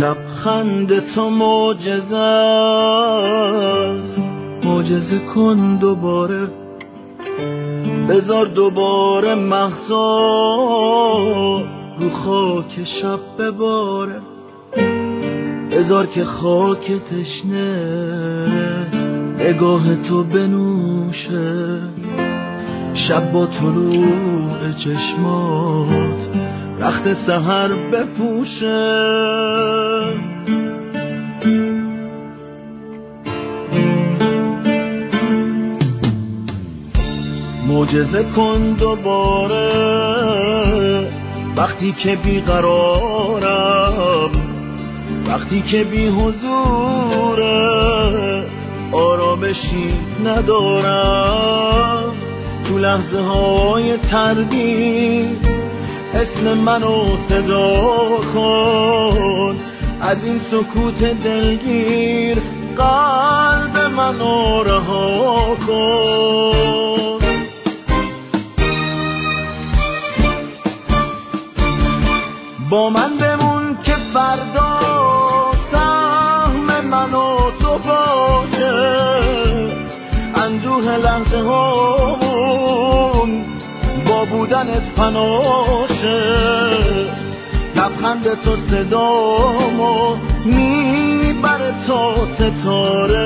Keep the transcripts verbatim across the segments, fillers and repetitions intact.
لبخند تو معجزه است، معجزه کن دوباره، بذار دوباره مغزا رو خاک شب بباره، بذار که خاک تشنه نگاه تو بنوشه، شب با طلوع چشمات رخت سحر بپوشه. معجزه کن دوباره وقتی که بیقرارم، وقتی که بی حضوره، آرامشی ندارم، تو لحظه های تردید اسم منو صدا کن، از این سکوت دلگیر قلب منو رها کن. با من بمون که فردا سهم من و تو باشه، اندوه لحظه هامون با بودنت فناشه، لبخند تو صدامو میبره تا ستاره،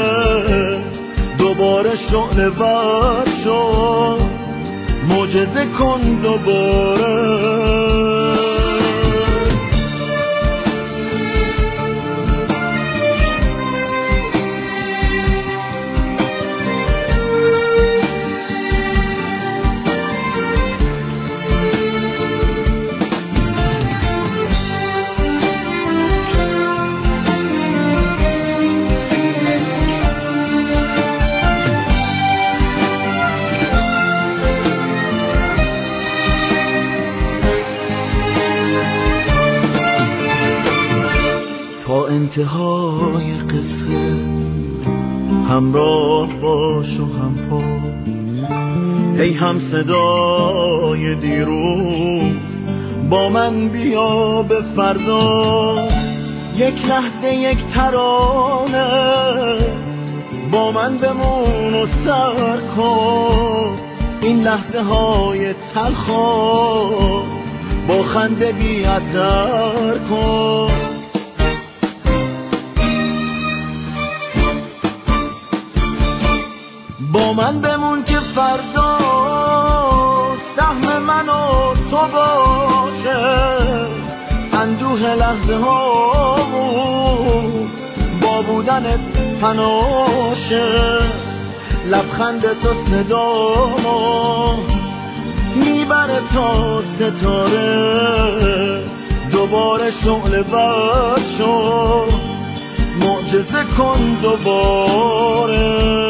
دوباره شعله ور شو، معجزه کن دوباره. تا انتهای قصه همراه باش و هم پا، ای هم صدای دیروز با من بیا به فردا، یک لحظه یک ترانه با من بمون و سر کن، این لحظه های تلخا با خنده بی اثر کن. با من بمون که فردا سهم من و تو باشه، اندوه لحظه ها با بودنت پناشه، لبخند تو صدامو میبره تا ستاره، دوباره شعله ور شو، معجزه کن دوباره.